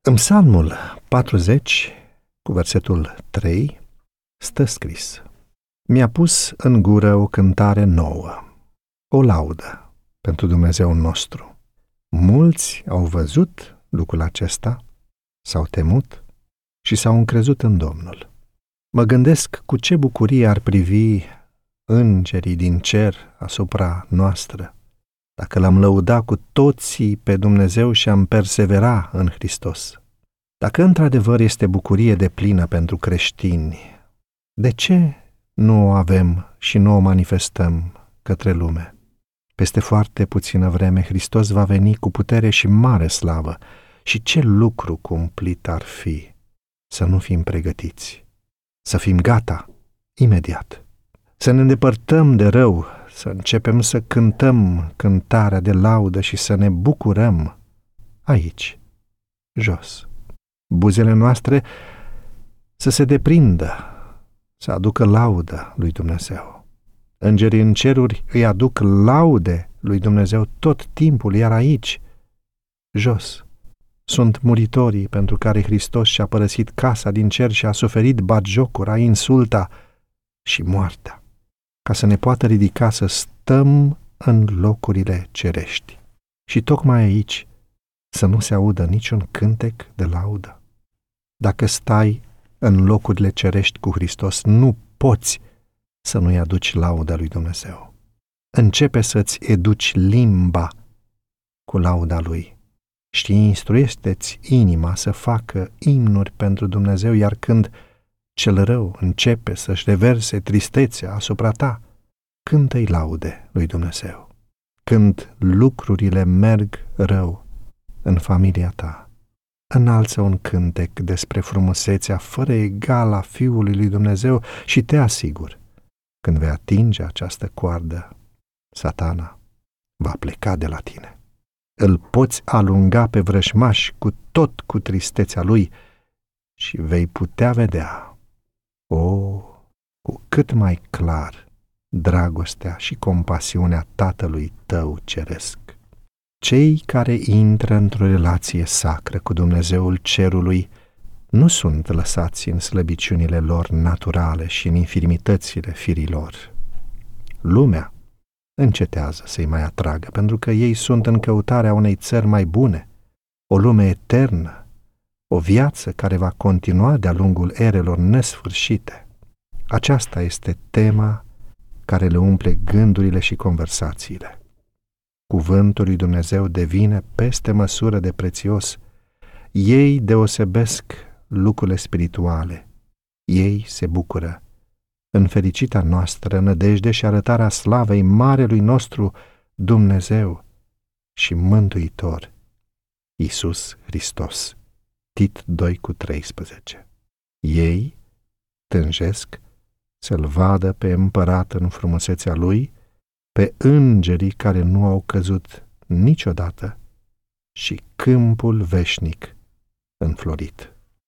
În Psalmul 40, cu versetul 3, stă scris: Mi-a pus în gură o cântare nouă, o laudă pentru Dumnezeu nostru. Mulți au văzut lucrul acesta, s-au temut și s-au încrezut în Domnul. Mă gândesc cu ce bucurie ar privi îngerii din cer asupra noastră dacă l-am lăuda cu toții pe Dumnezeu și am persevera în Hristos. Dacă într-adevăr este bucurie deplină pentru creștini, de ce nu o avem și nu o manifestăm către lume? Peste foarte puțină vreme Hristos va veni cu putere și mare slavă și ce lucru cumplit ar fi să nu fim pregătiți, să fim gata imediat, să ne îndepărtăm de rău, să începem să cântăm cântarea de laudă și să ne bucurăm aici, jos. Buzele noastre să se deprindă, să aducă laudă lui Dumnezeu. Îngerii în ceruri îi aduc laude lui Dumnezeu tot timpul, iar aici, jos, sunt muritorii pentru care Hristos și-a părăsit casa din cer și a suferit batjocura, insulta și moartea, ca să ne poată ridica să stăm în locurile cerești. Și tocmai aici să nu se audă niciun cântec de laudă. Dacă stai în locurile cerești cu Hristos, nu poți să nu-i aduci lauda lui Dumnezeu. Începe să-ți educi limba cu lauda Lui și instruiește-ți inima să facă imnuri pentru Dumnezeu, iar când cel rău începe să-și reverse tristețea asupra ta, cântă-i laude lui Dumnezeu. Când lucrurile merg rău în familia ta, înalță un cântec despre frumusețea fără egal a Fiului lui Dumnezeu și te asigur, când vei atinge această coardă, Satana va pleca de la tine. Îl poți alunga pe vrăjmaș cu tristețea lui și vei putea vedea, cu cât mai clar, dragostea și compasiunea Tatălui tău ceresc. Cei care intră într-o relație sacră cu Dumnezeul cerului nu sunt lăsați în slăbiciunile lor naturale și în infirmitățile firilor. Lumea încetează să-i mai atragă, pentru că ei sunt în căutarea unei țări mai bune, o lume eternă, o viață care va continua de-a lungul erelor nesfârșite. Aceasta este tema care le umple gândurile și conversațiile. Cuvântul lui Dumnezeu devine peste măsură de prețios. Ei deosebesc lucrurile spirituale. Ei se bucură în fericita noastră nădejde și arătarea slavei marelui nostru Dumnezeu și Mântuitor, Iisus Hristos. Tit 2:13. Ei tânjesc să-L vadă pe împărat în frumusețea Lui, pe îngerii care nu au căzut niciodată și câmpul veșnic înflorit.